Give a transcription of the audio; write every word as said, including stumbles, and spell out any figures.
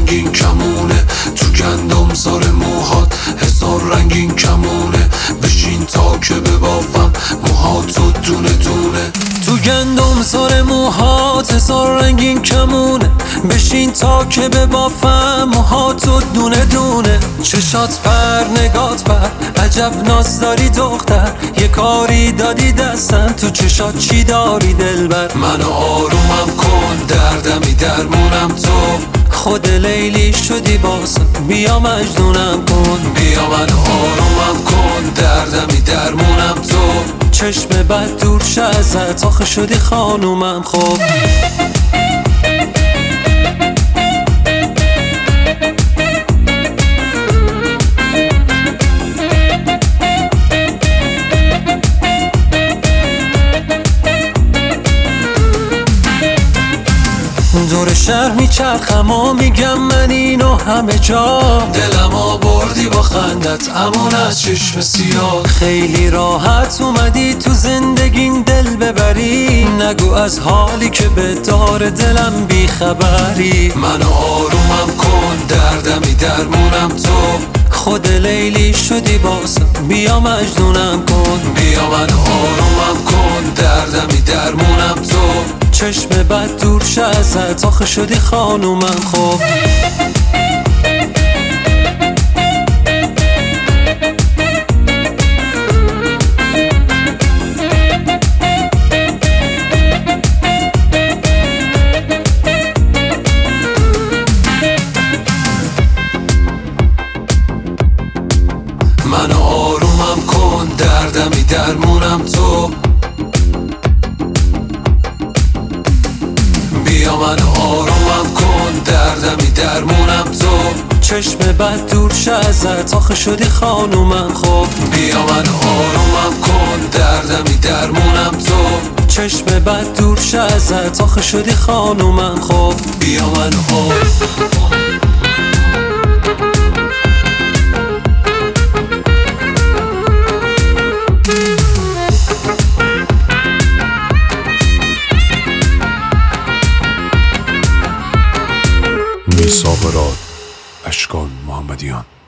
رنگین کمونه، تو گندم سار موهات هزار رنگین کمونه. بشین تا که ببافم موهاتو دونه دونه. تو گندم سار موهات هزار رنگین کمونه، بشین تا که ببافم موهاتو دونه دونه. چشات پر نگات پر عجب ناز داری دختر، یه کاری دادی دستم تو چشات چی داری دلبر. منو آرومم کن دردمی درمونم تو، خود لیلی شدی باسم بیا مجنونم کن. بیا منو آرومم کن دردمی درمونم تو، چشم بد دور شه ازت آخه شدی خانومم. خب دور شهر میچرخم و میگم من اینو همه جا، دلم آوردی با خندت امون از چشم سیاه. خیلی راحت اومدی تو زندگیم دل ببری، نگو از حالی که به دار دلم بیخبری. منو آرومم کن دردمی درمونم تو، خود لیلی شدی باسم بیا مجنونم کن. بیا منو آرومم کن دردمی درمونم تو، چشم بد دور شه ازت آخه شدی خانومم. خب منو آرومم کن دردمی درمونم تو، بیا منو آرومم کن دردمی درمونم تو، چشم بد دور شه ازت آخه شدی خانومم. خب بیا منو آرومم کن دردمی درمونم تو، چشم بد دور شه ازت آخه شدی خانومم. خب بیا منو آرومم. میساق راد اشکان محمدیان.